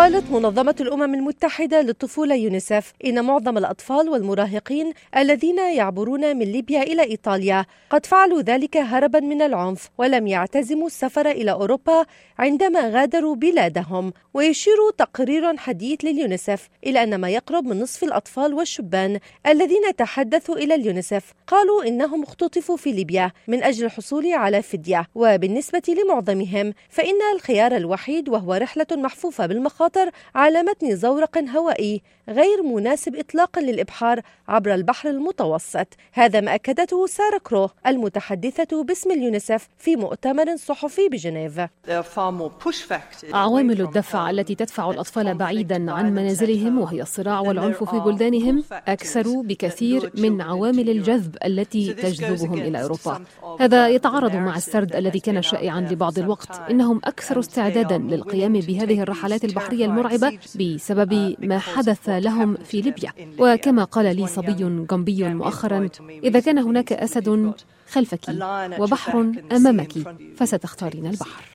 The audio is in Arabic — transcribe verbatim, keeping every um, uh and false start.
قالت منظمة الأمم المتحدة للطفولة يونيسف إن معظم الأطفال والمراهقين الذين يعبرون من ليبيا إلى إيطاليا قد فعلوا ذلك هربا من العنف، ولم يعتزموا السفر إلى أوروبا عندما غادروا بلادهم. ويشير تقرير حديث لليونيسف إلى أن ما يقرب من نصف الأطفال والشبان الذين تحدثوا إلى اليونيسف قالوا إنهم اختطفوا في ليبيا من أجل الحصول على فدية، وبالنسبة لمعظمهم فإن الخيار الوحيد وهو رحلة محفوفة بالمخاطر على متن زورق هوائي غير مناسب إطلاقا للإبحار عبر البحر المتوسط. هذا ما أكدته سارة كرو المتحدثة باسم اليونيسف في مؤتمر صحفي بجنيف. عوامل الدفع التي تدفع الأطفال بعيدا عن منازلهم وهي الصراع والعنف في بلدانهم أكثر بكثير من عوامل الجذب التي تجذبهم إلى أوروبا. هذا يتعارض مع السرد الذي كان شائعا لبعض الوقت. إنهم أكثر استعدادا للقيام بهذه الرحلات البحرية المرعبة بسبب ما حدث لهم في ليبيا. وكما قال لي صبي غامبي مؤخرا: إذا كان هناك أسد خلفك وبحر أمامك فستختارين البحر.